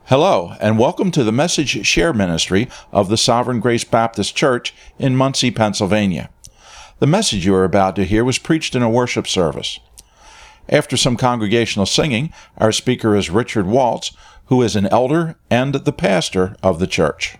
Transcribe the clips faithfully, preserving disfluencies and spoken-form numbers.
Hello, and welcome to the Message Share Ministry of the Sovereign Grace Baptist Church in Muncie, Pennsylvania. The message you are about to hear was preached in a worship service. After some congregational singing, our speaker is Richard Waltz, who is an elder and the pastor of the church.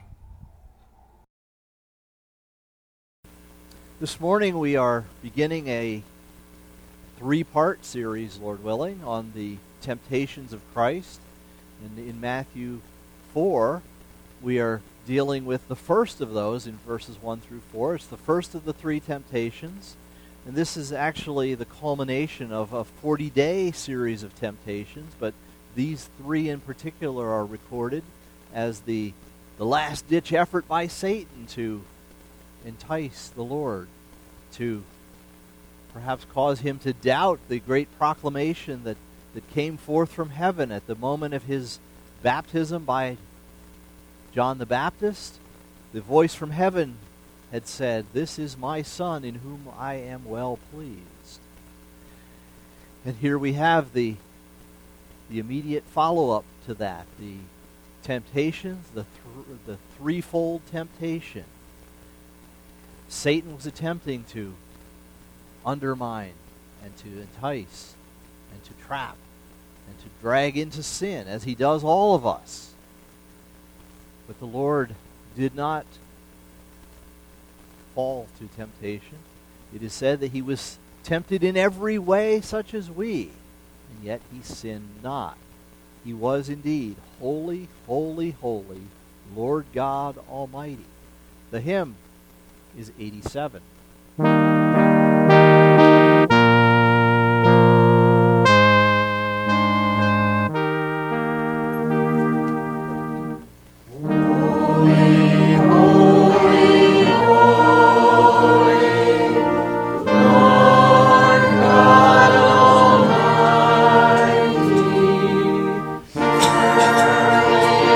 This morning we are beginning a three-part series, Lord willing, on the temptations of Christ. And in Matthew four, we are dealing with the first of those in verses one through four. It's the first of the three temptations. And this is actually the culmination of a forty-day series of temptations. But these three in particular are recorded as the, the last-ditch effort by Satan to entice the Lord, to perhaps cause him to doubt the great proclamation that that came forth from heaven at the moment of his baptism by John the Baptist. The voice from heaven had said, "This is my Son in whom I am well pleased." And here we have the, the immediate follow-up to that, the temptations, the, th- the threefold temptation. Satan was attempting to undermine and to entice and to trap and to drag into sin, as he does all of us. But the Lord did not fall to temptation. It is said that he was tempted in every way such as we, and yet he sinned not. He was indeed holy, holy, holy, Lord God Almighty. The hymn is eighty-seven.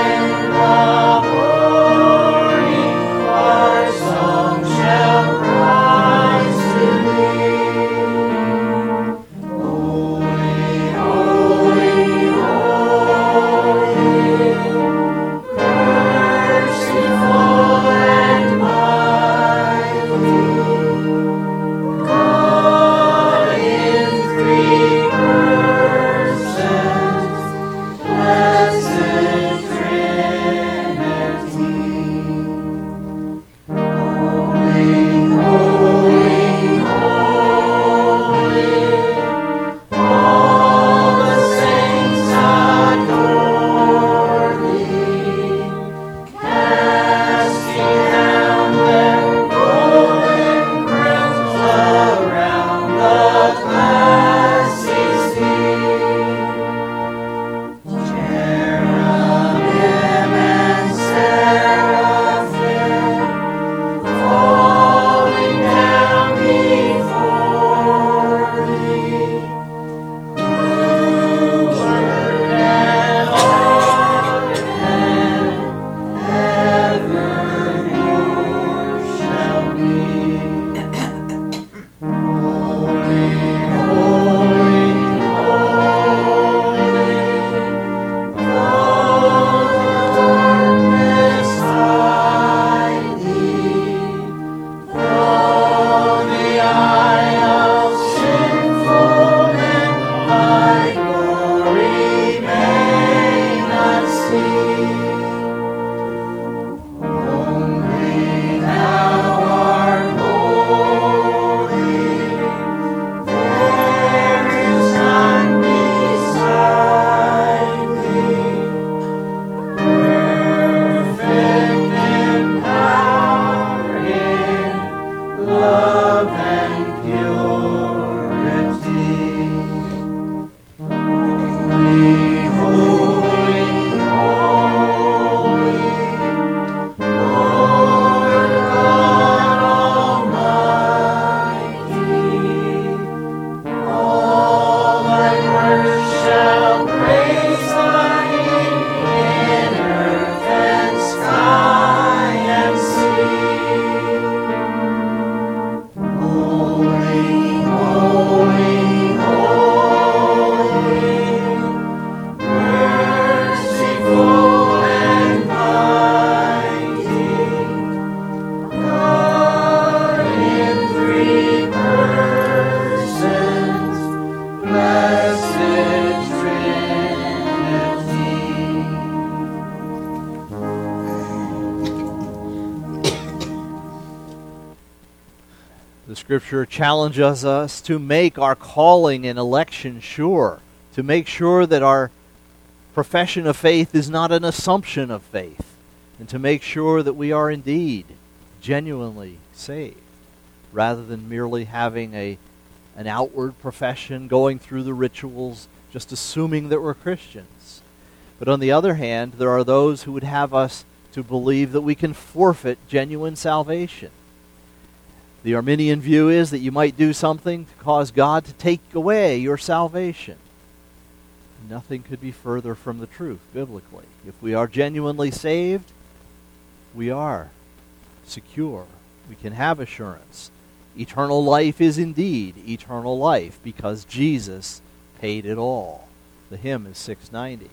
Shall Scripture challenges us to make our calling and election sure, to make sure that our profession of faith is not an assumption of faith, and to make sure that we are indeed genuinely saved, rather than merely having a an outward profession, going through the rituals, just assuming that we're Christians. But on the other hand, there are those who would have us to believe that we can forfeit genuine salvation. The Arminian view is that you might do something to cause God to take away your salvation. Nothing could be further from the truth biblically. If we are genuinely saved, we are secure. We can have assurance. Eternal life is indeed eternal life because Jesus paid it all. The hymn is six ninety.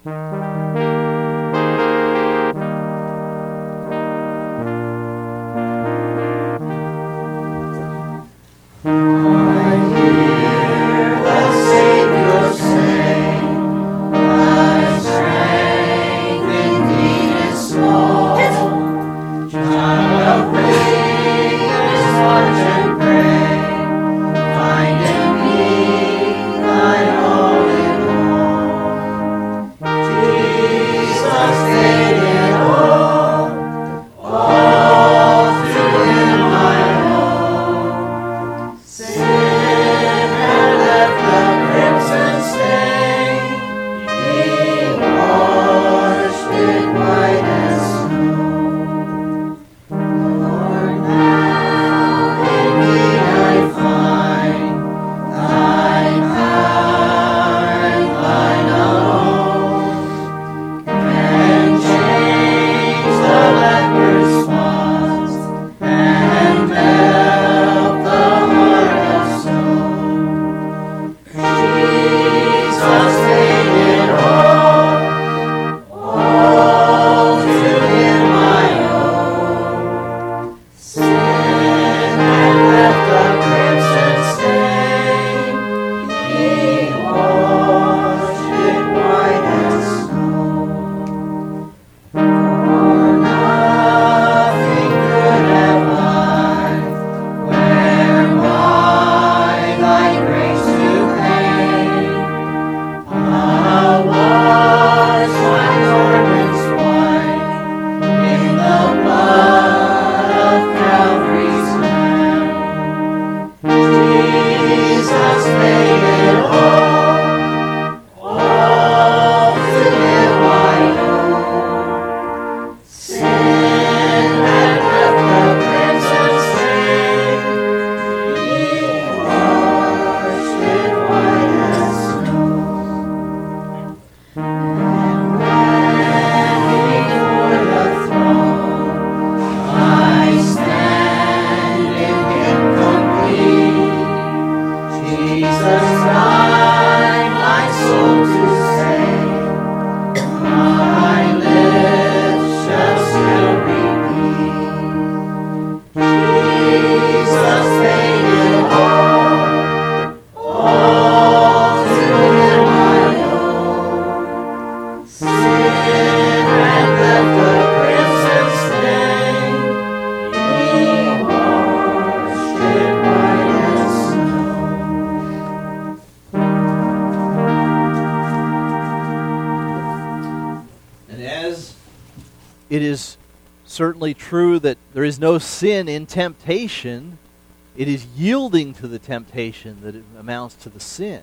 It is certainly true that there is no sin in temptation. It is yielding to the temptation that it amounts to the sin.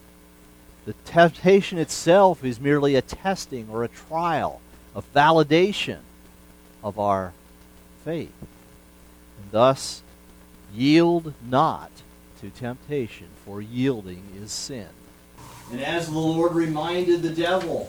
The temptation itself is merely a testing or a trial, a validation of our faith. And thus, yield not to temptation, for yielding is sin. And as the Lord reminded the devil,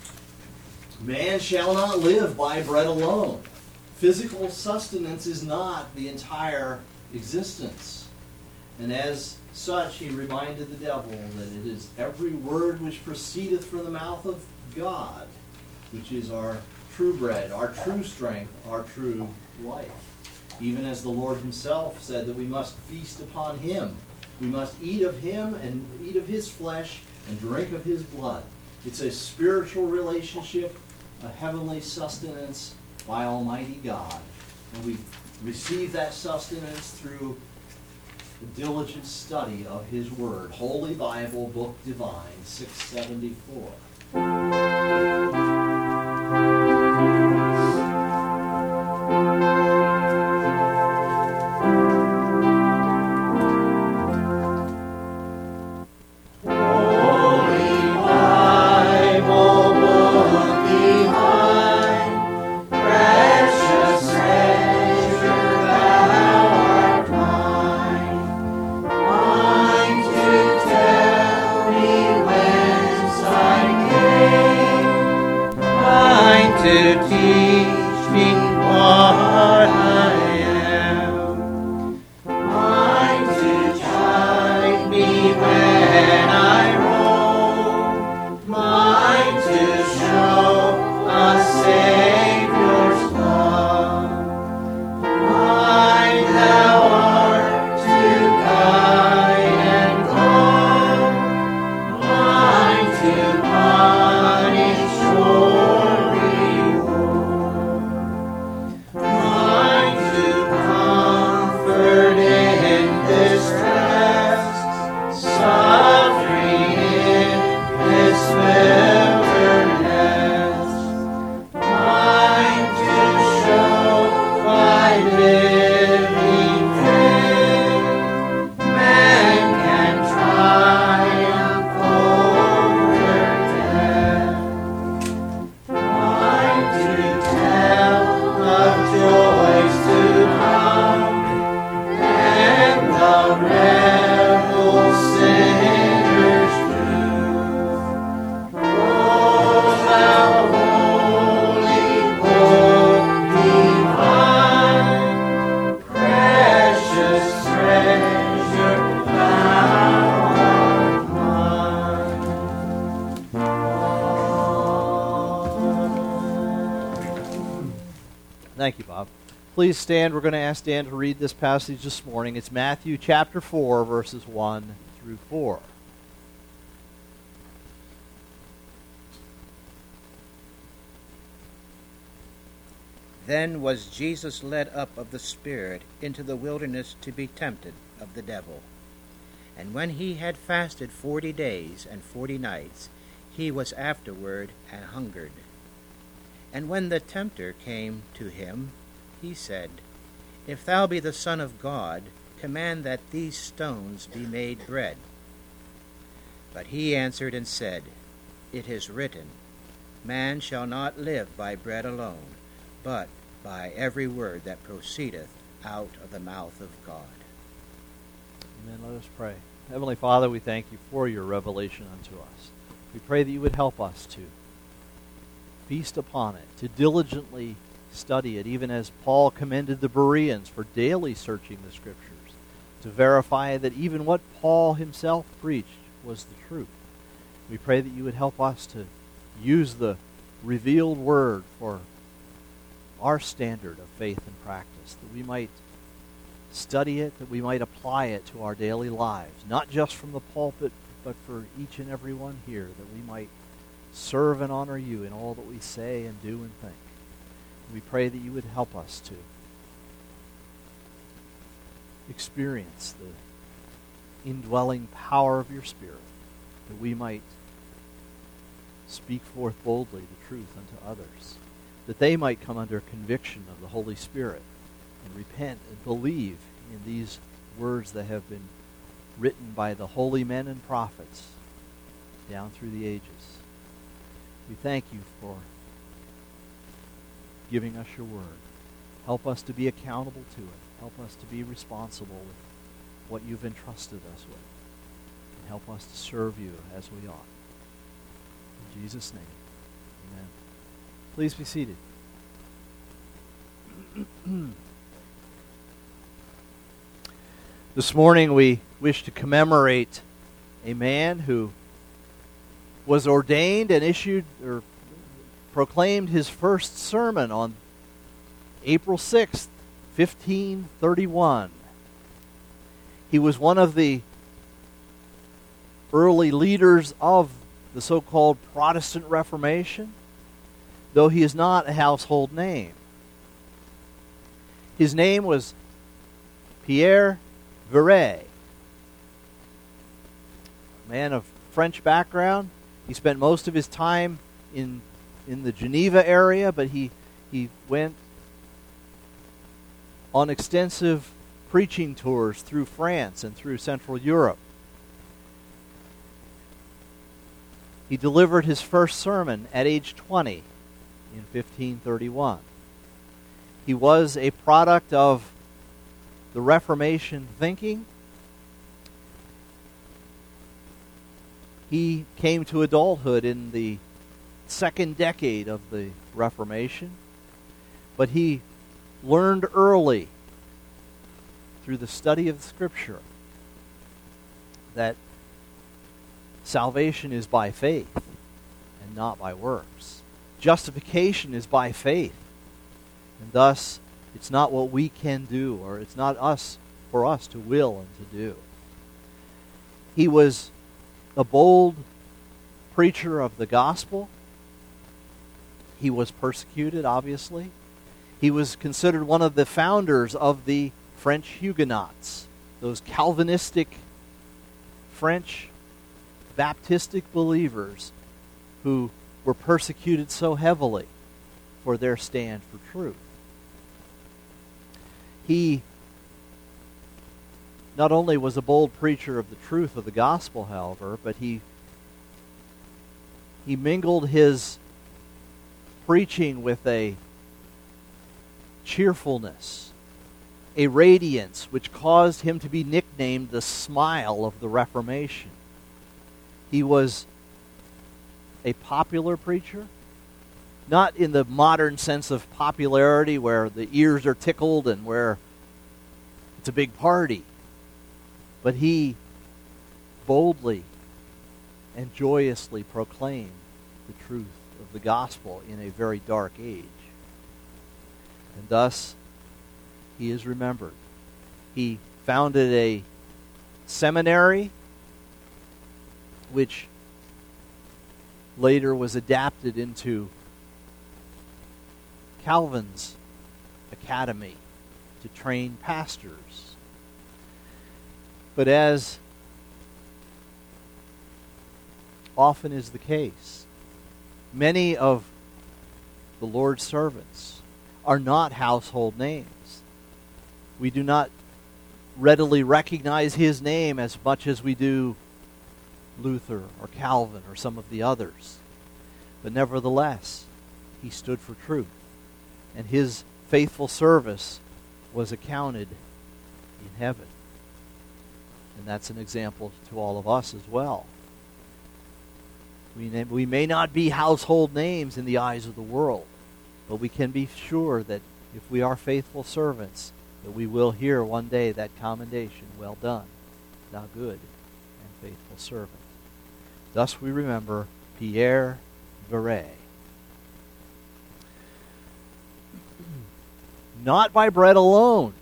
man shall not live by bread alone. Physical sustenance is not the entire existence. And as such, he reminded the devil that it is every word which proceedeth from the mouth of God, which is our true bread, our true strength, our true life. Even as the Lord himself said that we must feast upon him. We must eat of him and eat of his flesh and drink of his blood. It's a spiritual relationship, a heavenly sustenance by Almighty God. And we receive that sustenance through the diligent study of His Word. Holy Bible, Book Divine, six seventy-four. Thank you, Bob. Please stand. We're going to ask Dan to read this passage this morning. It's Matthew chapter four, verses one through four. Then was Jesus led up of the Spirit into the wilderness to be tempted of the devil. And when he had fasted forty days and forty nights, he was afterward an hungered. And when the tempter came to him, he said, If thou be the Son of God, command that these stones be made bread. But he answered and said, It is written, Man shall not live by bread alone, but by every word that proceedeth out of the mouth of God. Amen. Let us pray. Heavenly Father, we thank you for your revelation unto us. We pray that you would help us to feast upon it, to diligently study it, even as Paul commended the Bereans for daily searching the Scriptures, to verify that even what Paul himself preached was the truth. We pray that you would help us to use the revealed Word for our standard of faith and practice, that we might study it, that we might apply it to our daily lives, not just from the pulpit, but for each and every one here, that we might serve and honor you in all that we say and do and think. We pray that you would help us to experience the indwelling power of your Spirit, that we might speak forth boldly the truth unto others, that they might come under conviction of the Holy Spirit and repent and believe in these words that have been written by the holy men and prophets down through the ages. We thank you for giving us your word. Help us to be accountable to it. Help us to be responsible with what you've entrusted us with. And help us to serve you as we ought. In Jesus' name, amen. Please be seated. This morning we wish to commemorate a man who was ordained and issued or proclaimed his first sermon on April sixth, fifteen thirty-one. He was one of the early leaders of the so-called Protestant Reformation, though he is not a household name. His name was Pierre Viret. man of French background. He spent most of his time in in the Geneva area, but he he went on extensive preaching tours through France and through Central Europe. He delivered his first sermon at age twenty in fifteen thirty-one. He was a product of the Reformation thinking. He came to adulthood in the second decade of the Reformation, but he learned early through the study of the Scripture that salvation is by faith and not by works. Justification is by faith, and thus it's not what we can do, or it's not us for us to will and to do. He was a bold preacher of the gospel. He was persecuted, obviously. He was considered one of the founders of the French Huguenots, those Calvinistic French Baptistic believers who were persecuted so heavily for their stand for truth. He not only was a bold preacher of the truth of the gospel, however, but he he mingled his preaching with a cheerfulness, a radiance, which caused him to be nicknamed the Smile of the Reformation. He was a popular preacher, not in the modern sense of popularity where the ears are tickled and where it's a big party, but he boldly and joyously proclaimed the truth of the gospel in a very dark age. And thus, he is remembered. He founded a seminary which later was adapted into Calvin's academy to train pastors. But as often is the case, many of the Lord's servants are not household names. We do not readily recognize his name as much as we do Luther or Calvin or some of the others. But nevertheless, he stood for truth, and his faithful service was accounted in heaven. And that's an example to all of us as well. We, name, we may not be household names in the eyes of the world, but we can be sure that if we are faithful servants, that we will hear one day that commendation, well done, thou good and faithful servant. Thus we remember Pierre Viret. Not by bread alone.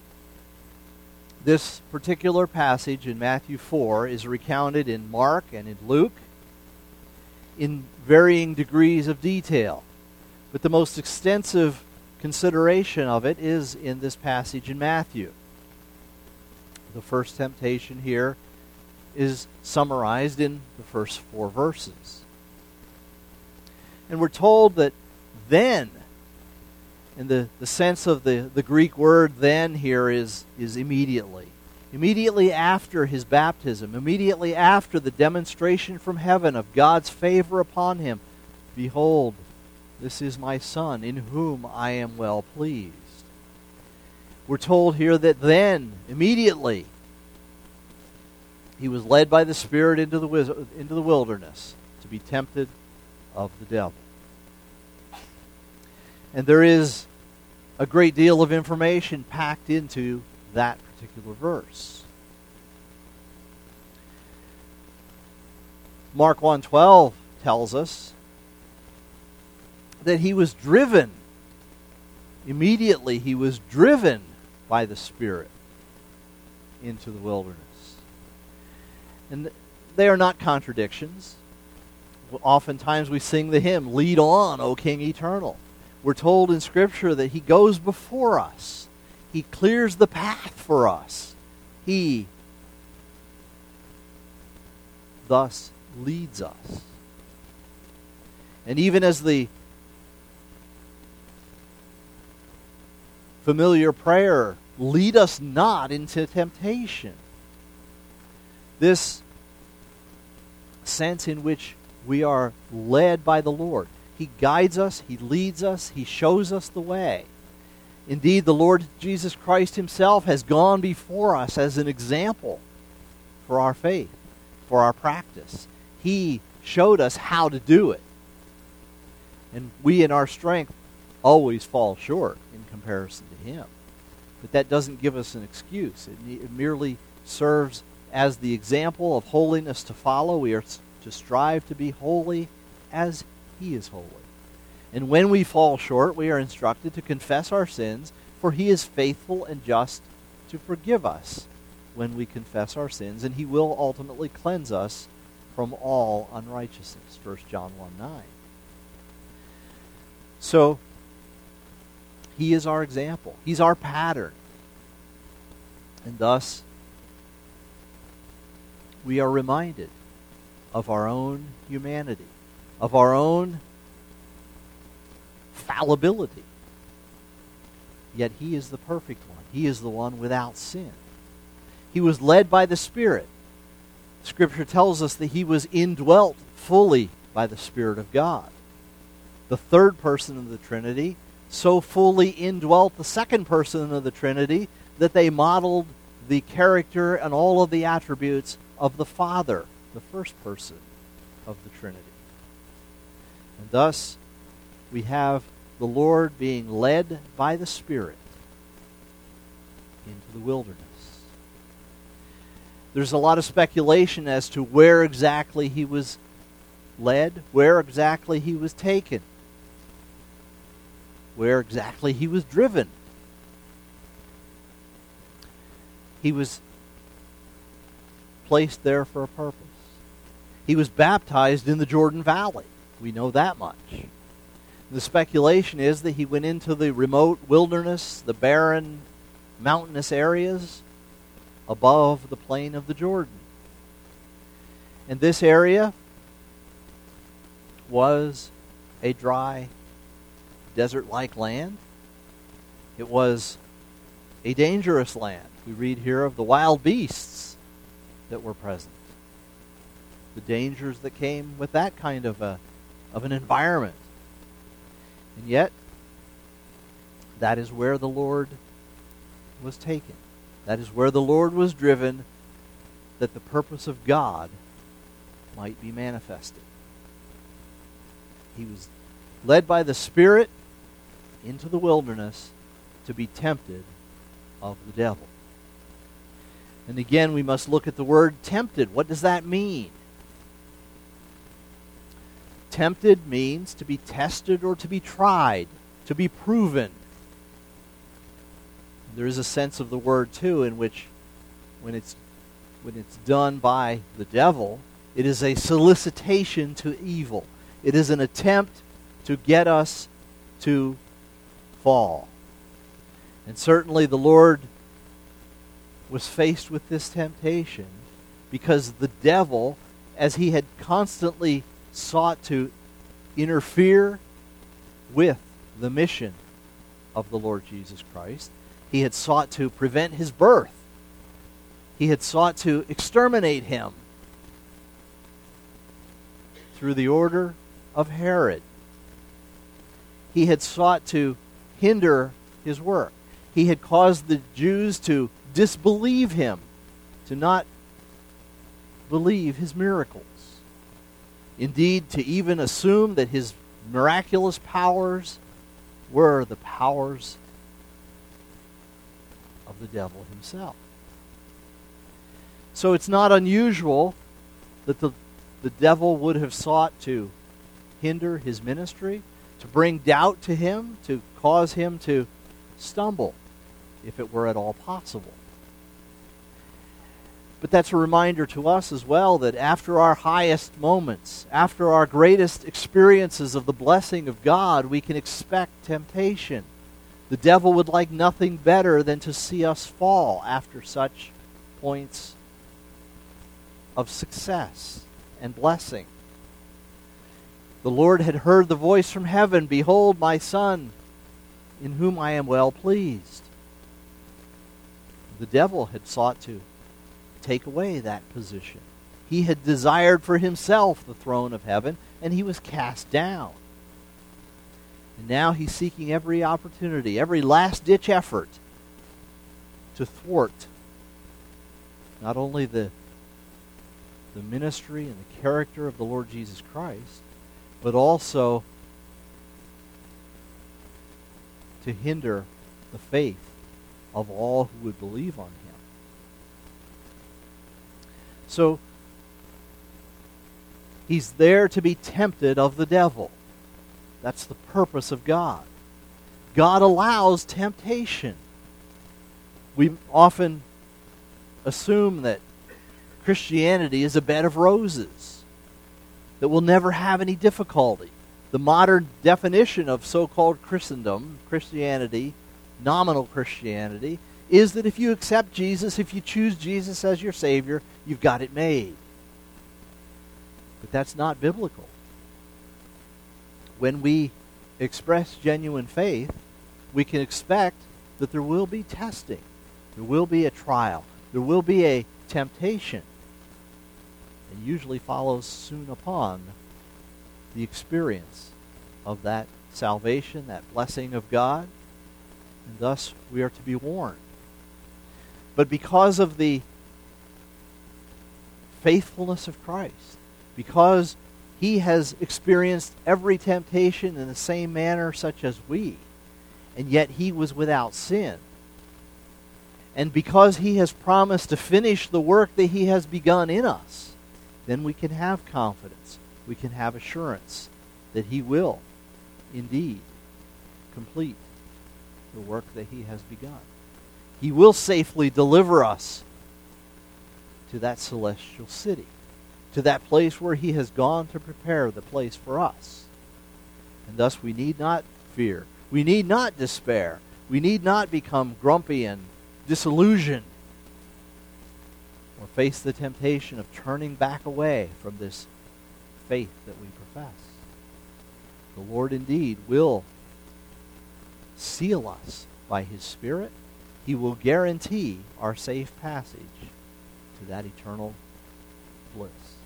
This particular passage in Matthew four is recounted in Mark and in Luke in varying degrees of detail. But the most extensive consideration of it is in this passage in Matthew. The first temptation here is summarized in the first four verses. And we're told that then, and the, the sense of the, the Greek word then here is, is immediately. Immediately after his baptism, immediately after the demonstration from heaven of God's favor upon him, behold, this is my Son, in whom I am well pleased. We're told here that then, immediately, he was led by the Spirit into the, into the wilderness to be tempted of the devil. And there is a great deal of information packed into that particular verse. Mark one twelve tells us that he was driven, immediately he was driven by the Spirit into the wilderness. And they are not contradictions. Oftentimes we sing the hymn, "Lead on, O King Eternal." We're told in Scripture that he goes before us. He clears the path for us. He, thus leads us. And even as the familiar prayer, lead us not into temptation, this sense in which we are led by the Lord. He guides us, He leads us, He shows us the way. Indeed, the Lord Jesus Christ Himself has gone before us as an example for our faith, for our practice. He showed us how to do it. And we in our strength always fall short in comparison to Him. But that doesn't give us an excuse. It, it merely serves as the example of holiness to follow. We are to strive to be holy as He is holy. And when we fall short, we are instructed to confess our sins, for He is faithful and just to forgive us when we confess our sins, and He will ultimately cleanse us from all unrighteousness. First John one nine. So, He is our example. He's our pattern. And thus, we are reminded of our own humanity, of our own fallibility. Yet He is the perfect one. He is the one without sin. He was led by the Spirit. Scripture tells us that He was indwelt fully by the Spirit of God. The third person of the Trinity so fully indwelt the second person of the Trinity that they modeled the character and all of the attributes of the Father, the first person of the Trinity. And thus, we have the Lord being led by the Spirit into the wilderness. There's a lot of speculation as to where exactly He was led, where exactly He was taken, where exactly He was driven. He was placed there for a purpose. He was baptized in the Jordan Valley. We know that much. The speculation is that He went into the remote wilderness, the barren, mountainous areas above the plain of the Jordan. And this area was a dry, desert-like land. It was a dangerous land. We read here of the wild beasts that were present, the dangers that came with that kind of a of an environment. And yet, that is where the Lord was taken. That is where the Lord was driven, that the purpose of God might be manifested. He was led by the Spirit into the wilderness to be tempted of the devil. And again, we must look at the word tempted. What does that mean? Tempted means to be tested or to be tried, to be proven. There is a sense of the word, too, in which when it's when it's done by the devil, it is a solicitation to evil. It is an attempt to get us to fall. And certainly the Lord was faced with this temptation because the devil, as he had constantly sought to interfere with the mission of the Lord Jesus Christ, he had sought to prevent His birth. He had sought to exterminate Him through the order of Herod. He had sought to hinder His work. He had caused the Jews to disbelieve Him, to not believe His miracles. Indeed, to even assume that His miraculous powers were the powers of the devil himself. So it's not unusual that the, the devil would have sought to hinder His ministry, to bring doubt to Him, to cause Him to stumble, if it were at all possible. But that's a reminder to us as well that after our highest moments, after our greatest experiences of the blessing of God, we can expect temptation. The devil would like nothing better than to see us fall after such points of success. and blessing. The Lord had heard the voice from heaven, "Behold, my Son, in whom I am well pleased." The devil had sought to take away that position. He had desired for himself the throne of heaven, and he was cast down. And now he's seeking every opportunity, every last-ditch effort to thwart not only the, the ministry and the character of the Lord Jesus Christ, but also to hinder the faith of all who would believe on him. So, he's there to be tempted of the devil. That's the purpose of God. God allows temptation. We often assume that Christianity is a bed of roses, that we'll never have any difficulty. The modern definition of so-called Christendom, Christianity, nominal Christianity, is that if you accept Jesus, if you choose Jesus as your Savior, you've got it made. But that's not biblical. When we express genuine faith, we can expect that there will be testing. There will be a trial. There will be a temptation. And usually follows soon upon the experience of that salvation, that blessing of God. And thus we are to be warned. But because of the faithfulness of Christ, because he has experienced every temptation in the same manner such as we, and yet he was without sin, and because he has promised to finish the work that he has begun in us, then we can have confidence, we can have assurance that he will indeed complete the work that he has begun. He will safely deliver us to that celestial city, to that place where he has gone to prepare the place for us. And thus we need not fear. We need not despair. We need not become grumpy and disillusioned or face the temptation of turning back away from this faith that we profess. The Lord indeed will seal us by his Spirit. He will guarantee our safe passage to that eternal bliss.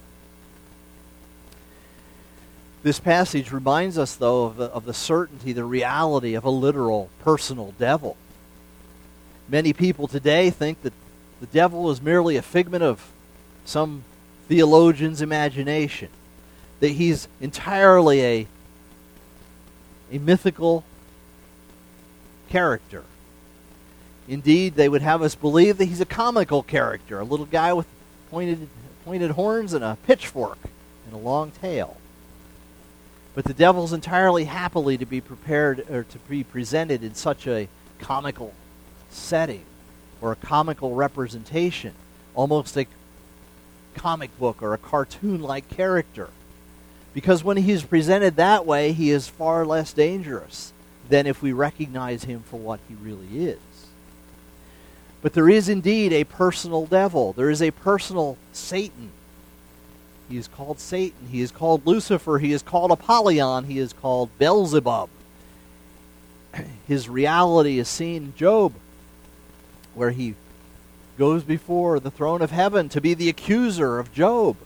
This passage reminds us, though, of the, of the certainty, the reality of a literal, personal devil. Many people today think that the devil is merely a figment of some theologian's imagination, that he's entirely a, a mythical character. Indeed, they would have us believe that he's a comical character, a little guy with pointed, pointed horns and a pitchfork and a long tail. But the devil's entirely happily to be prepared or to be presented in such a comical setting or a comical representation, almost a comic book or a cartoon-like character. Because when he is presented that way, he is far less dangerous than if we recognize him for what he really is. But there is indeed a personal devil. There is a personal Satan. He is called Satan. He is called Lucifer. He is called Apollyon. He is called Beelzebub. His reality is seen in Job, where he goes before the throne of heaven to be the accuser of Job.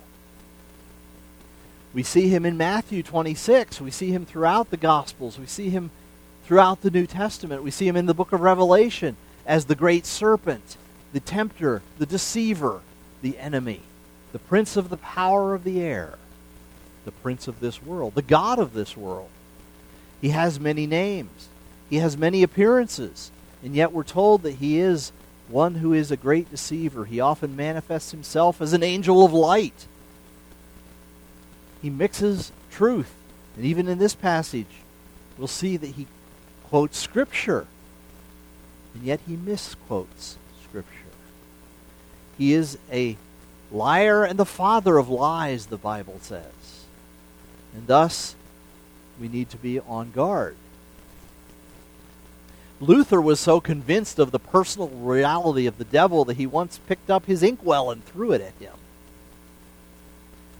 We see him in Matthew twenty-six. We see him throughout the Gospels. We see him throughout the New Testament. We see him in the book of Revelation as the great serpent, the tempter, the deceiver, the enemy, the prince of the power of the air, the prince of this world, the god of this world. He has many names. He has many appearances. And yet we're told that he is one who is a great deceiver. He often manifests himself as an angel of light. He mixes truth. And even in this passage, we'll see that he quotes Scripture. And yet he misquotes Scripture. He is a liar and the father of lies, the Bible says. And thus, we need to be on guard. Luther was so convinced of the personal reality of the devil that he once picked up his inkwell and threw it at him.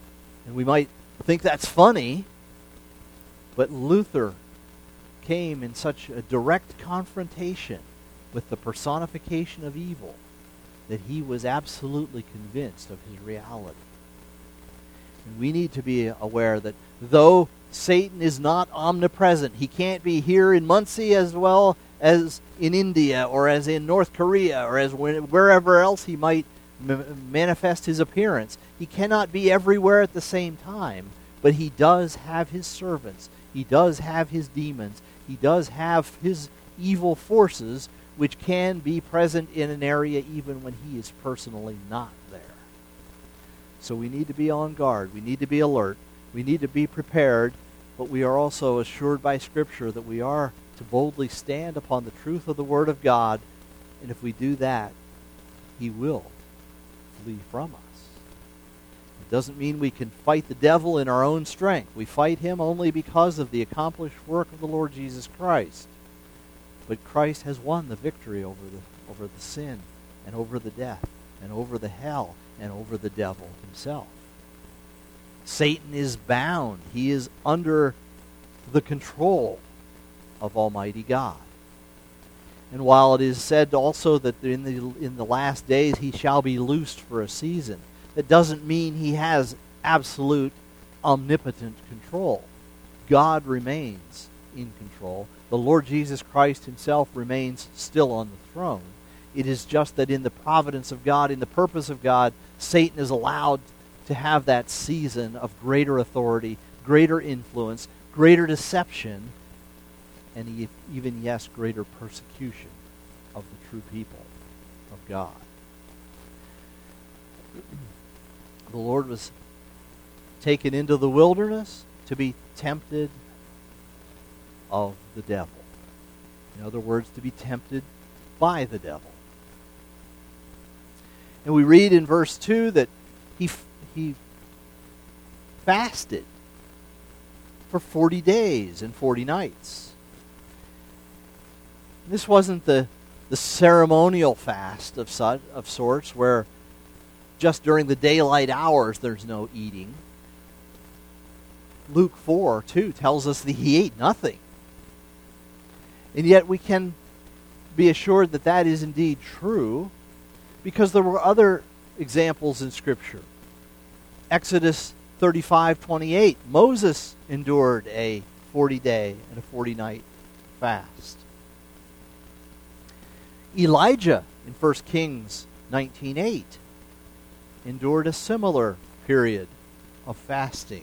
And we might think that's funny, but Luther came in such a direct confrontation with the personification of evil that he was absolutely convinced of his reality. And we need to be aware that though Satan is not omnipresent, he can't be here in Muncie as well as in India or as in North Korea or as wherever else he might m- manifest his appearance. He cannot be everywhere at the same time, but he does have his servants. He does have his demons. He does have his evil forces which can be present in an area even when he is personally not there. So we need to be on guard. We need to be alert. We need to be prepared, but we are also assured by Scripture that we are to boldly stand upon the truth of the Word of God, and if we do that, he will flee from us. It doesn't mean we can fight the devil in our own strength. We fight him only because of the accomplished work of the Lord Jesus Christ. But Christ has won the victory over the, over the sin and over the death and over the hell and over the devil himself. Satan is bound. He is under the control of Almighty God. And while it is said also that in the, in the last days he shall be loosed for a season, that doesn't mean he has absolute omnipotent control. God remains in control. The Lord Jesus Christ himself remains still on the throne. It is just that in the providence of God, in the purpose of God, Satan is allowed to have that season of greater authority, greater influence, greater deception, and even, yes, greater persecution of the true people of God. The Lord was taken into the wilderness to be tempted of the devil. In other words, to be tempted by the devil. And we read in verse two that he he fasted for forty days and forty nights. This wasn't the, the ceremonial fast of, such, of sorts where just during the daylight hours there's no eating. Luke four, two tells us that he ate nothing. And yet we can be assured that that is indeed true because there were other examples in Scripture. Exodus thirty-five twenty-eight, Moses endured a forty-day and a forty-night fast. Elijah in First Kings nineteen eight endured a similar period of fasting.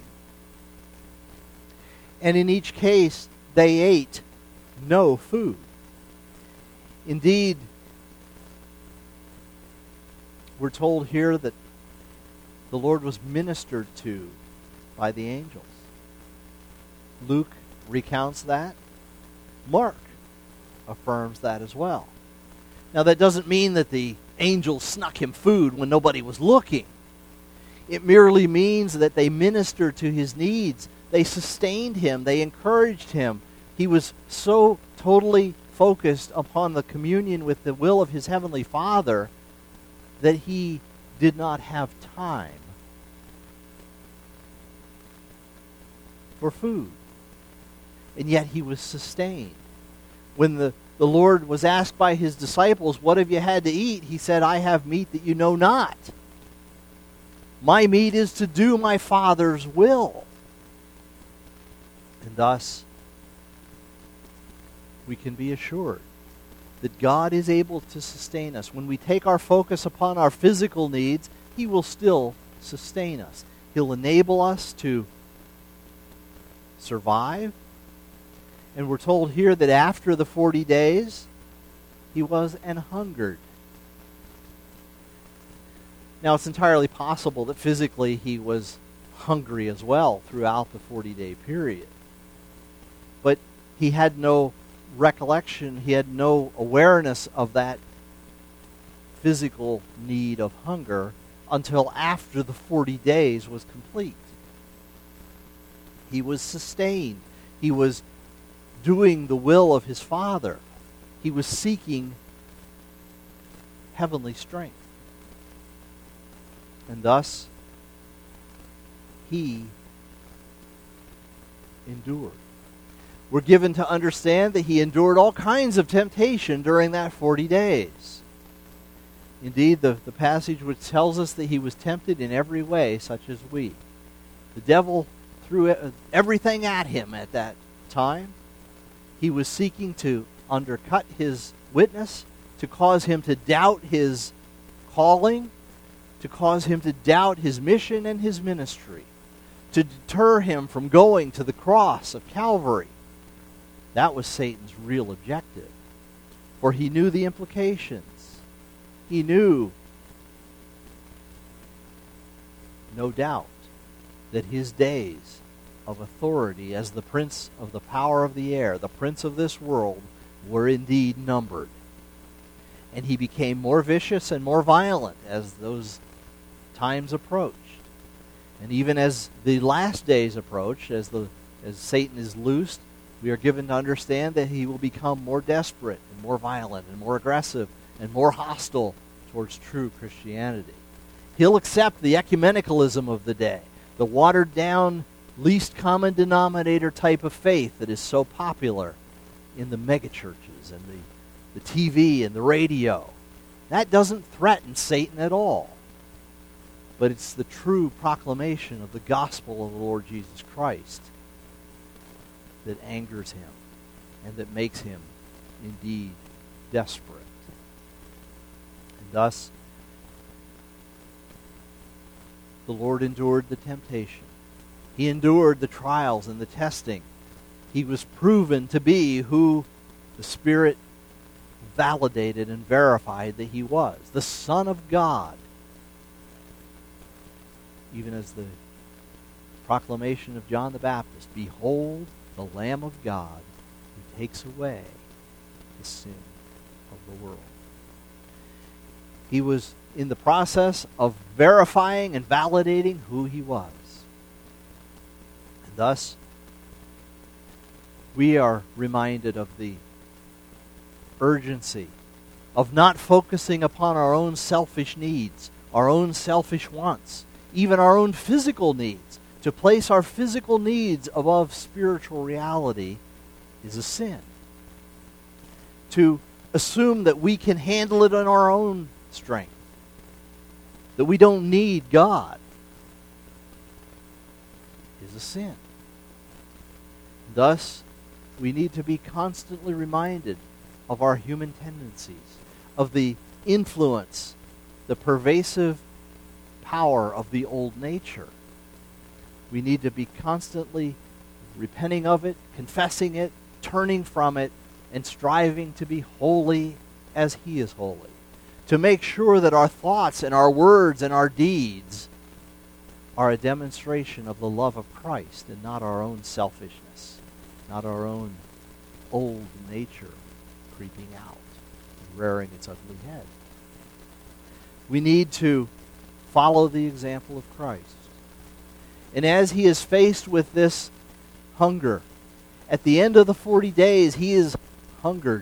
And in each case, they ate no food. Indeed, we're told here that the Lord was ministered to by the angels. Luke recounts that. Mark affirms that as well. Now, that doesn't mean that the angels snuck him food when nobody was looking. It merely means that they ministered to his needs. They sustained him. They encouraged him. He was so totally focused upon the communion with the will of his heavenly Father that he did not have time for food. And yet he was sustained. When the, the Lord was asked by his disciples, "What have you had to eat?" he said, "I have meat that you know not. My meat is to do my Father's will." And thus, we can be assured that God is able to sustain us. When we take our focus upon our physical needs, he will still sustain us. He'll enable us to survive. And we're told here that after the forty days, he was an hungered. Now, it's entirely possible that physically he was hungry as well throughout the forty-day period. But he had no recollection, he had no awareness of that physical need of hunger until after the forty days was complete. He was sustained. He was doing the will of his Father. He was seeking heavenly strength. And thus, he endured. We're given to understand that he endured all kinds of temptation during that forty days. Indeed, the, the passage which tells us that he was tempted in every way, such as we. The devil threw everything at him at that time. He was seeking to undercut his witness, to cause him to doubt his calling, to cause him to doubt his mission and his ministry, to deter him from going to the cross of Calvary. That was Satan's real objective, for he knew the implications. He knew, no doubt, that his days of authority as the prince of the power of the air, the prince of this world, were indeed numbered. And he became more vicious and more violent as those times approached. And even as the last days approach, as the as Satan is loosed, we are given to understand that he will become more desperate and more violent and more aggressive and more hostile towards true Christianity. He'll accept the ecumenicalism of the day, the watered-down, least common denominator type of faith that is so popular in the megachurches and the, the T V and the radio. That doesn't threaten Satan at all. But it's the true proclamation of the gospel of the Lord Jesus Christ that angers him and that makes him indeed desperate. And thus, the Lord endured the temptation. He endured the trials and the testing. He was proven to be who the Spirit validated and verified that he was, the Son of God. Even as the proclamation of John the Baptist, "Behold, the Lamb of God who takes away the sin of the world." He was in the process of verifying and validating who he was. And thus, we are reminded of the urgency of not focusing upon our own selfish needs, our own selfish wants, even our own physical needs. To place our physical needs above spiritual reality is a sin. To assume that we can handle it on our own strength, that we don't need God, is a sin. Thus, we need to be constantly reminded of our human tendencies, of the influence, the pervasive power of the old nature. We need to be constantly repenting of it, confessing it, turning from it, and striving to be holy as he is holy. To make sure that our thoughts and our words and our deeds are a demonstration of the love of Christ and not our own selfishness, not our own old nature creeping out and rearing its ugly head. We need to follow the example of Christ. And as he is faced with this hunger, at the end of the forty days, he is hungered.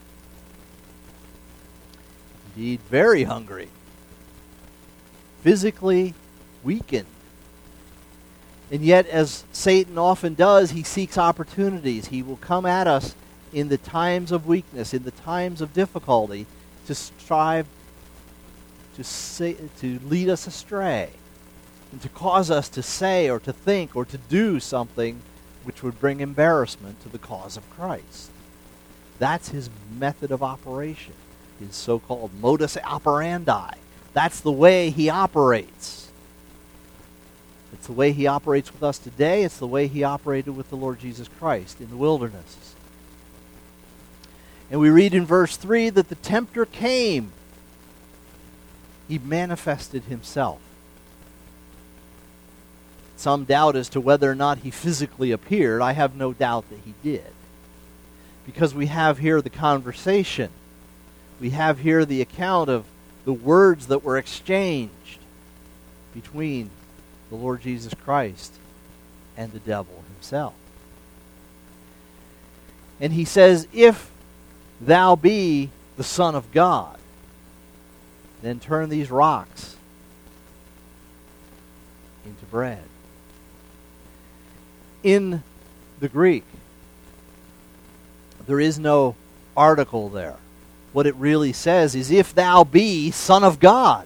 Indeed, very hungry. Physically weakened. And yet, as Satan often does, he seeks opportunities. He will come at us in the times of weakness, in the times of difficulty, to strive to say, to lead us astray, and to cause us to say or to think or to do something which would bring embarrassment to the cause of Christ. That's his method of operation, his so-called modus operandi. That's the way he operates. It's the way he operates with us today. It's the way he operated with the Lord Jesus Christ in the wilderness. And we read in verse three that the tempter came. He manifested himself. Some doubt as to whether or not he physically appeared. I have no doubt that he did. Because we have here the conversation. We have here the account of the words that were exchanged between the Lord Jesus Christ and the devil himself. And he says, "If thou be the Son of God, then turn these rocks into bread." in the Greek, there is no article there. What it really says is, if thou be Son of God.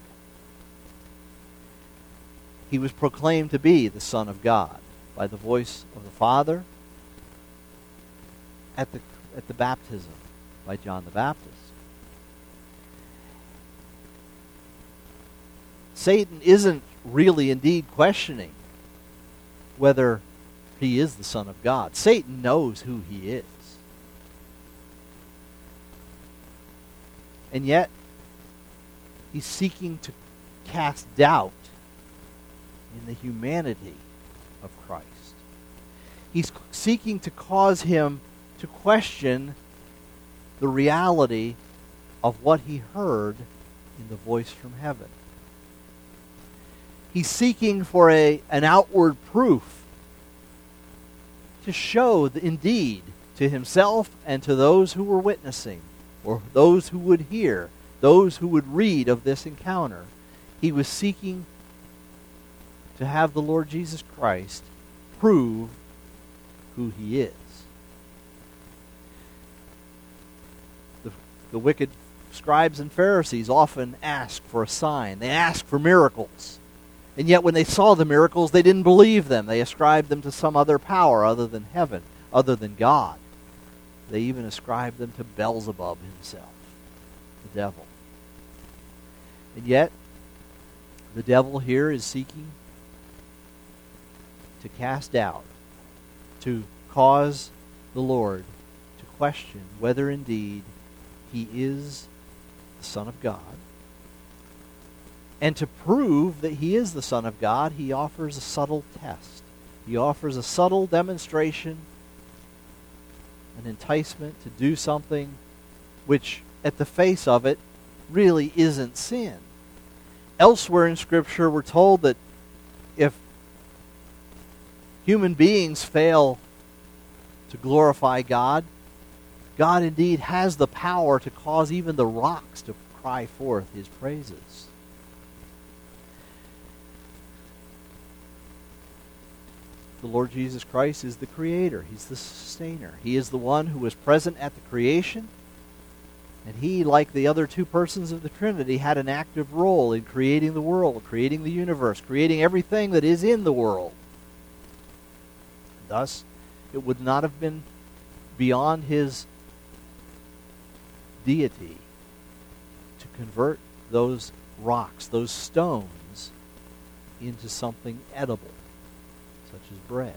He was proclaimed to be the Son of God by the voice of the Father at the, at the baptism by John the Baptist. Satan isn't really indeed questioning whether he is the Son of God. Satan knows who he is. And yet, he's seeking to cast doubt in the humanity of Christ. He's seeking to cause him to question the reality of what he heard in the voice from heaven. He's seeking for a, an outward proof to show that indeed to himself and to those who were witnessing, or those who would hear, those who would read of this encounter, he was seeking to have the Lord Jesus Christ prove who he is. The, the wicked scribes and Pharisees often asked for a sign. They asked for miracles. And yet when they saw the miracles, they didn't believe them. They ascribed them to some other power other than heaven, other than God. They even ascribed them to Beelzebub himself, the devil. And yet, the devil here is seeking to cast doubt, to cause the Lord to question whether indeed he is the Son of God. And to prove that he is the Son of God, he offers a subtle test. He offers a subtle demonstration, an enticement to do something which, at the face of it, really isn't sin. Elsewhere in Scripture, we're told that if human beings fail to glorify God, God indeed has the power to cause even the rocks to cry forth his praises. The Lord Jesus Christ is the creator. He's the sustainer. He is the one who was present at the creation. And he, like the other two persons of the Trinity, had an active role in creating the world, creating the universe, creating everything that is in the world. Thus, it would not have been beyond his deity to convert those rocks, those stones, into something edible, such as bread.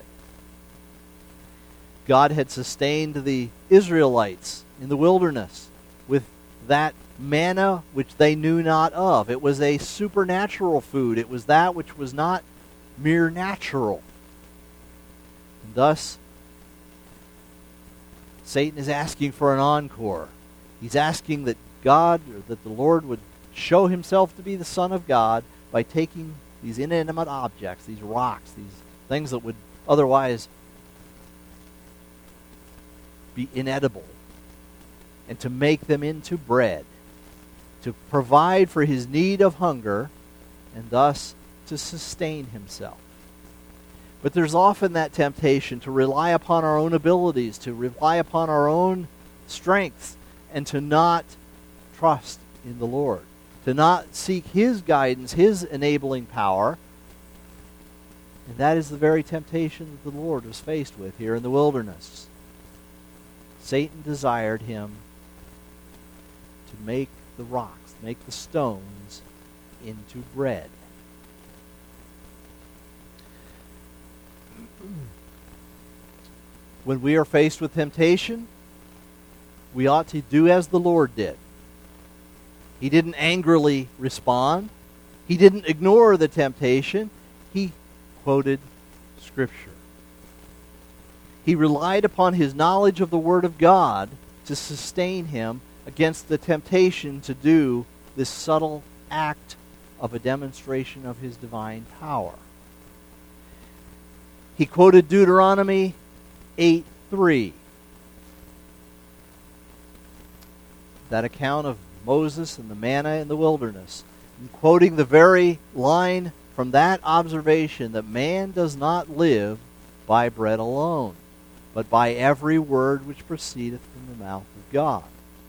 God had sustained the Israelites in the wilderness with that manna which they knew not of. It was a supernatural food. It was that which was not mere natural. And thus, Satan is asking for an encore. He's asking that God, or that the Lord would show himself to be the Son of God by taking these inanimate objects, these rocks, these things that would otherwise be inedible, and to make them into bread, to provide for his need of hunger, and thus to sustain himself. But there's often that temptation to rely upon our own abilities, to rely upon our own strength, and to not trust in the Lord, to not seek his guidance, his enabling power. And that is the very temptation that the Lord was faced with here in the wilderness. Satan desired him to make the rocks, make the stones into bread. When we are faced with temptation, we ought to do as the Lord did. He didn't angrily respond. He didn't ignore the temptation. He quoted Scripture. He relied upon his knowledge of the Word of God to sustain him against the temptation to do this subtle act of a demonstration of his divine power. He quoted Deuteronomy eight three. That account of Moses and the manna in the wilderness. And quoting the very line from that observation that man does not live by bread alone, but by every word which proceedeth from the mouth of God.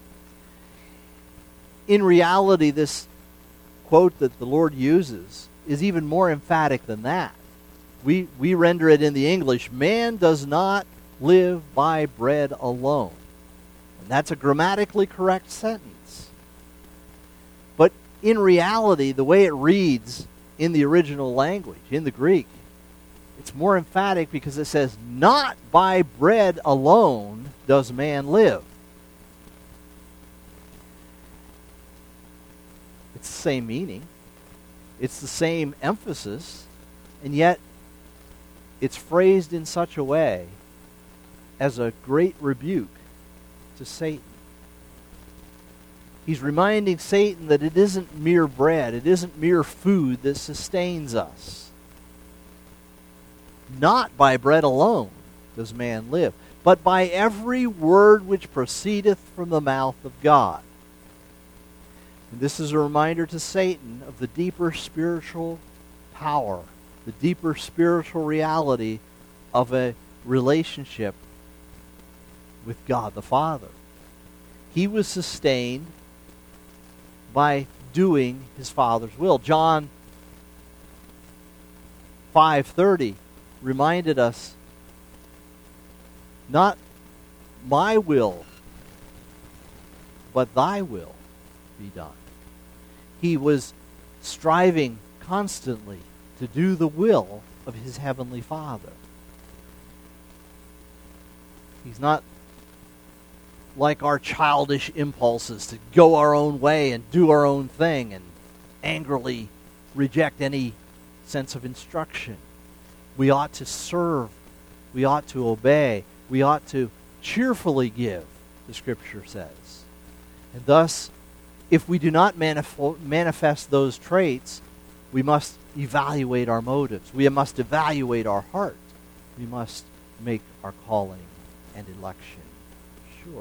In reality, this quote that the Lord uses is even more emphatic than that. We, we render it in the English, man does not live by bread alone. And that's a grammatically correct sentence. But in reality, the way it reads in the original language, in the Greek, it's more emphatic because it says, not by bread alone does man live. It's the same meaning. It's the same emphasis. And yet, it's phrased in such a way as a great rebuke to Satan. He's reminding Satan that it isn't mere bread, it isn't mere food that sustains us. Not by bread alone does man live, but by every word which proceedeth from the mouth of God. And this is a reminder to Satan of the deeper spiritual power, the deeper spiritual reality of a relationship with God the Father. He was sustained by doing his Father's will. John five thirty reminded us, not my will, but thy will be done. He was striving constantly to do the will of his heavenly Father. He's not like our childish impulses to go our own way and do our own thing and angrily reject any sense of instruction. We ought to serve. We ought to obey. We ought to cheerfully give, the Scripture says. And thus, if we do not manif- manifest those traits, we must evaluate our motives. We must evaluate our heart. We must make our calling and election sure.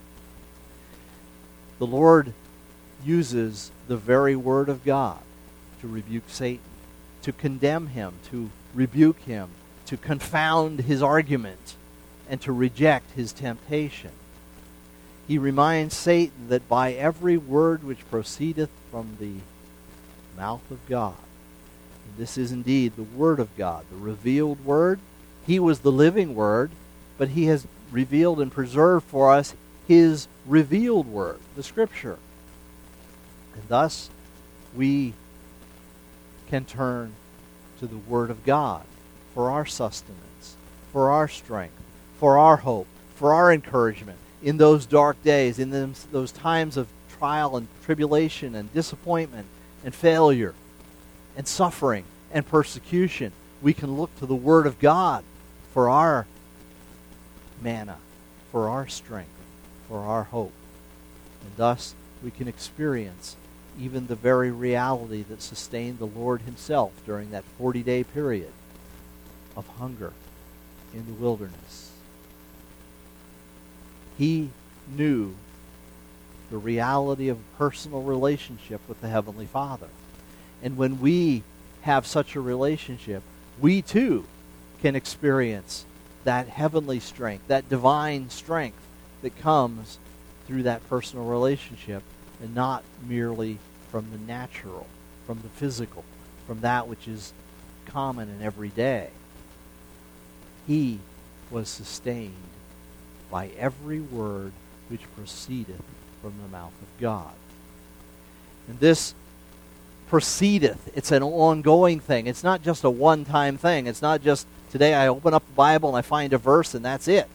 The Lord uses the very word of God to rebuke Satan, to condemn him, to rebuke him, to confound his argument, and to reject his temptation. He reminds Satan that by every word which proceedeth from the mouth of God, and this is indeed the Word of God, the revealed Word. He was the living Word, but he has revealed and preserved for us his revealed Word, the Scripture. And thus, we can turn to the Word of God for our sustenance, for our strength, for our hope, for our encouragement in those dark days, in them, those times of trial and tribulation and disappointment and failure and suffering and persecution. We can look to the Word of God for our manna, for our strength, for our hope. And thus we can experience even the very reality that sustained the Lord himself during that forty-day period of hunger in the wilderness. He knew the reality of a personal relationship with the Heavenly Father. And when we have such a relationship, we too can experience that heavenly strength, that divine strength that comes through that personal relationship, and not merely from the natural, from the physical, from that which is common and everyday. He was sustained by every word which proceedeth from the mouth of God. And this proceedeth. It's an ongoing thing. It's not just a one-time thing. It's not just today I open up the Bible and I find a verse and that's it.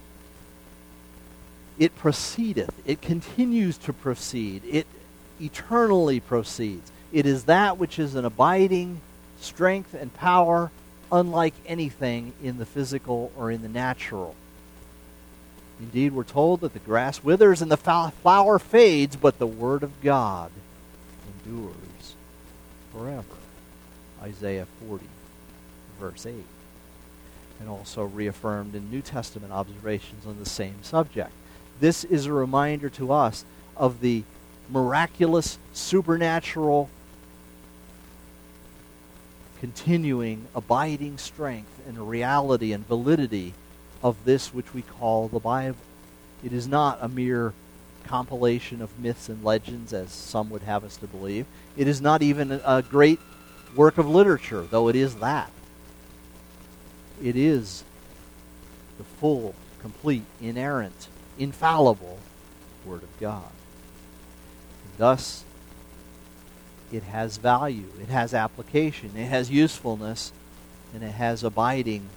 It proceedeth. It continues to proceed. It eternally proceeds. It is that which is an abiding strength and power unlike anything in the physical or in the natural. Indeed, we're told that the grass withers and the flower fades, but the word of God endures forever. Isaiah forty, verse eight. And also reaffirmed in New Testament observations on the same subject. This is a reminder to us of the miraculous, supernatural continuing, abiding strength and reality and validity of this which we call the Bible. It is not a mere compilation of myths and legends, as some would have us to believe. It is not even a great work of literature, though it is that. It is the full, complete, inerrant, infallible Word of God. And thus, it has value, it has application, it has usefulness, and it has abiding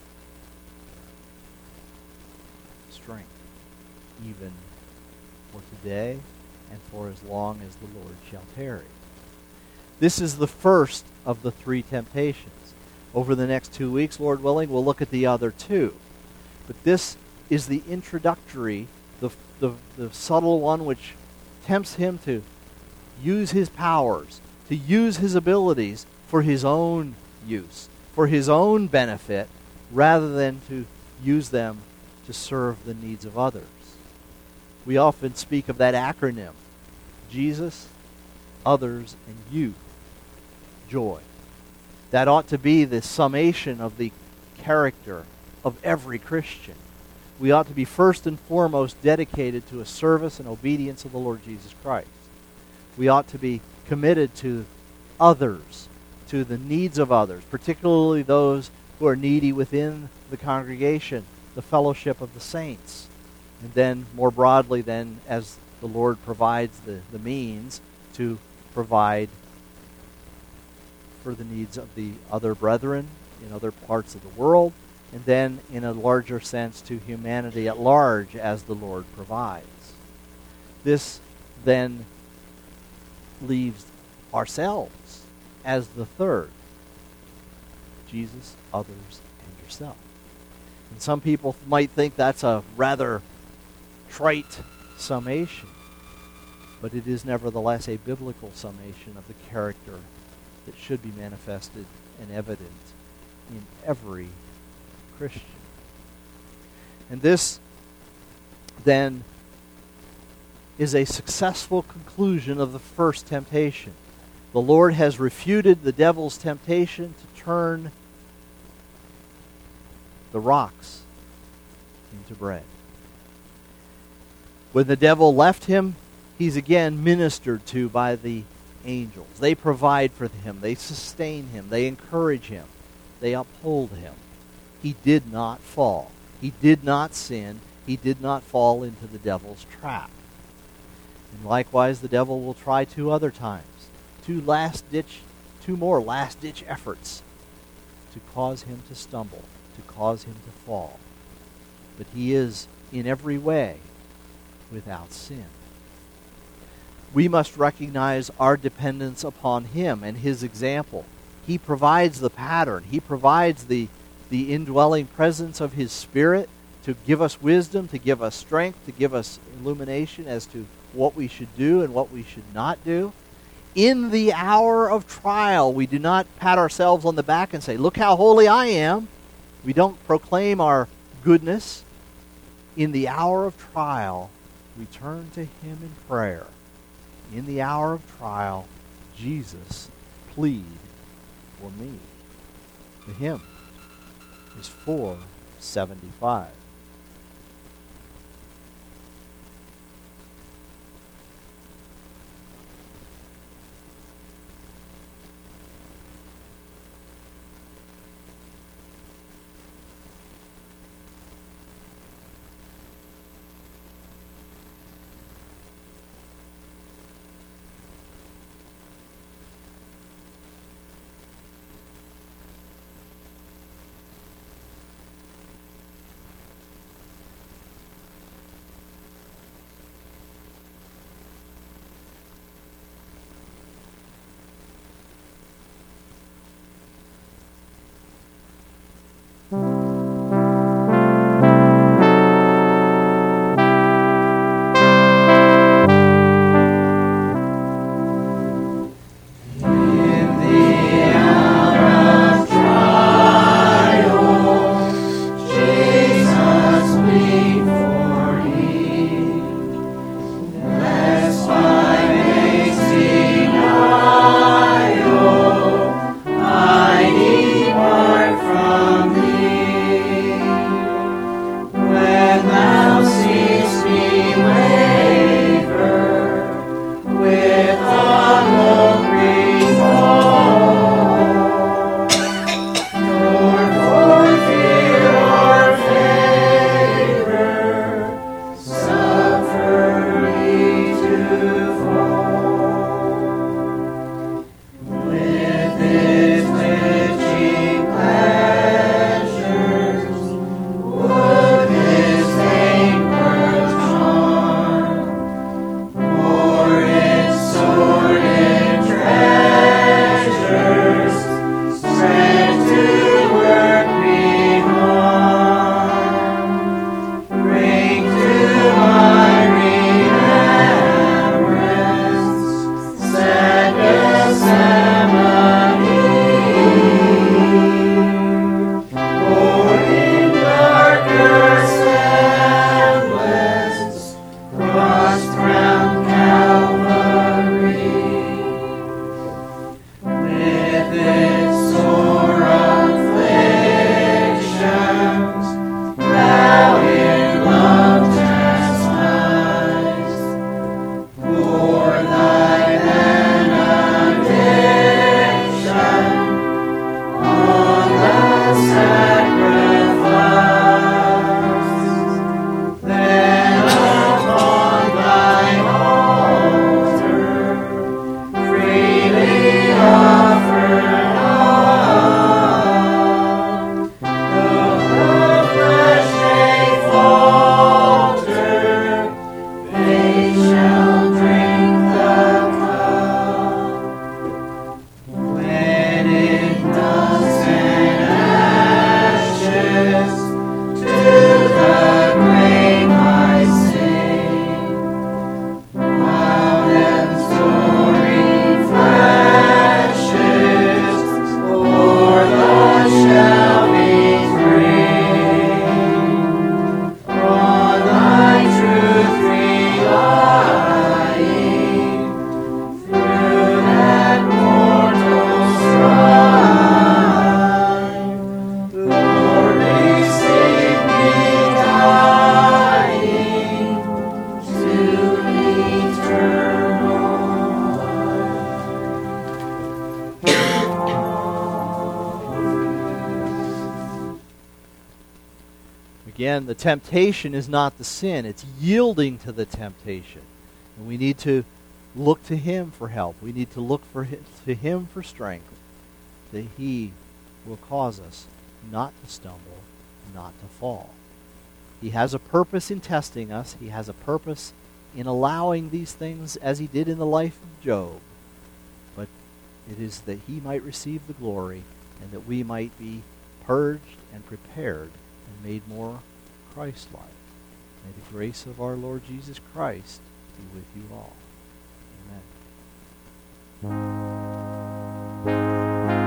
strength, even for today and for as long as the Lord shall tarry. This is the first of the three temptations. Over the next two weeks, Lord willing, we'll look at the other two. But this is the introductory, the, the, the subtle one which tempts him to use his powers, to use his abilities for his own use, for his own benefit, rather than to use them to serve the needs of others. We often speak of that acronym, Jesus, others, and you. Joy. That ought to be the summation of the character of every Christian. We ought to be first and foremost dedicated to a service and obedience of the Lord Jesus Christ. We ought to be committed to others, to the needs of others, particularly those who are needy within the congregation, the fellowship of the saints. And then more broadly then, as the Lord provides the, the means to provide for the needs of the other brethren in other parts of the world, and then in a larger sense to humanity at large as the Lord provides. This then leaves ourselves as the third. Jesus, others, and yourself. And some people might think that's a rather trite summation, but it is nevertheless a biblical summation of the character that should be manifested and evident in every Christian. And this then is a successful conclusion of the first temptation. The Lord has refuted the devil's temptation to turn the rocks into bread. When the devil left him, he's again ministered to by the angels. They provide for him. They sustain him. They encourage him. They uphold him. He did not fall. He did not sin. He did not fall into the devil's trap. And likewise, the devil will try two other times. Two last ditch, two more last ditch efforts to cause him to stumble, to cause him to fall. But he is in every way without sin. We must recognize our dependence upon him and his example. He provides the pattern. He provides the, the indwelling presence of his Spirit to give us wisdom, to give us strength, to give us illumination as to what we should do and what we should not do. In the hour of trial, we do not pat ourselves on the back and say, look how holy I am. We don't proclaim our goodness. In the hour of trial, we turn to him in prayer. In the hour of trial, Jesus, plead for me. The hymn is four seventy-five. Again, the temptation is not the sin. It's yielding to the temptation. And we need to look to Him for help. We need to look for him, to Him for strength, that He will cause us not to stumble, not to fall. He has a purpose in testing us. He has a purpose in allowing these things as He did in the life of Job. But it is that He might receive the glory and that we might be purged and prepared and made more Christ-like. May the grace of our Lord Jesus Christ be with you all. Amen.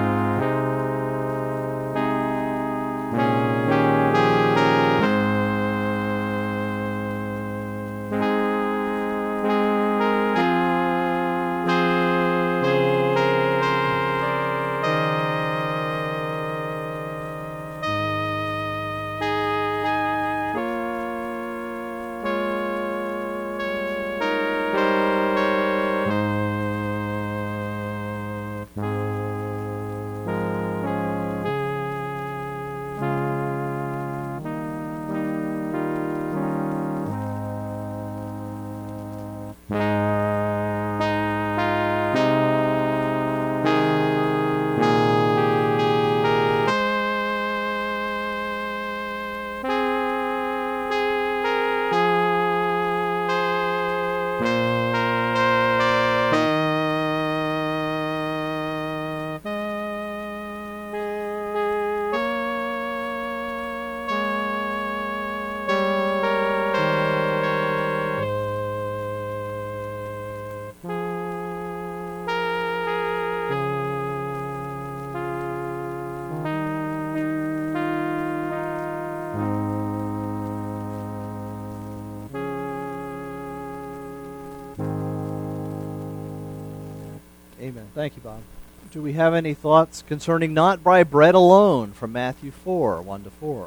Amen. Thank you, Bob. Do we have any thoughts concerning not by bread alone from Matthew four, one to four?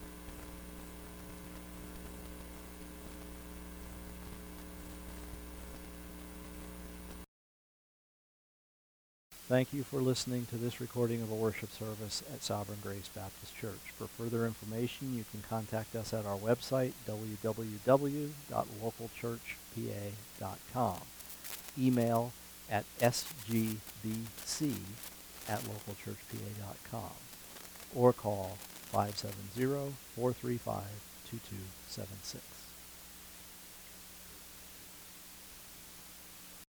Thank you for listening to this recording of a worship service at Sovereign Grace Baptist Church. For further information, you can contact us at our website, w w w dot local church p a dot com. Email at s g b c at local church p a dot com or call five seven zero, four three five, two two seven six.